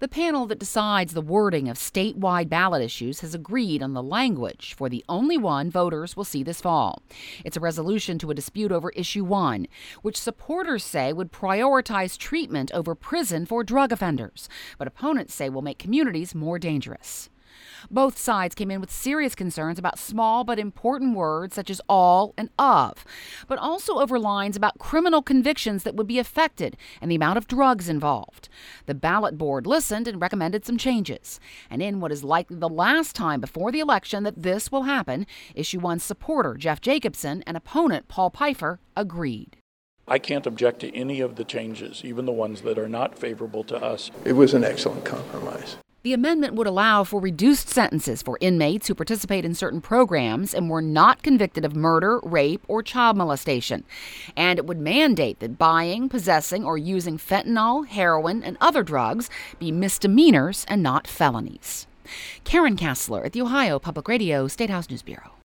The panel that decides the wording of statewide ballot issues has agreed on the language for the only one voters will see this fall. It's a resolution to a dispute over Issue 1, which supporters say would prioritize treatment over prison for drug offenders, but opponents say will make communities more dangerous. Both sides came in with serious concerns about small but important words such as all and of, but also over lines about criminal convictions that would be affected and the amount of drugs involved. The ballot board listened and recommended some changes. And in what is likely the last time before the election that this will happen, Issue 1's supporter Jeff Jacobson and opponent Paul Pfeiffer agreed. I can't object to any of the changes, even the ones that are not favorable to us. It was an excellent compromise. The amendment would allow for reduced sentences for inmates who participate in certain programs and were not convicted of murder, rape, or child molestation. And it would mandate that buying, possessing, or using fentanyl, heroin, and other drugs be misdemeanors and not felonies. Karen Kassler at the Ohio Public Radio State House News Bureau.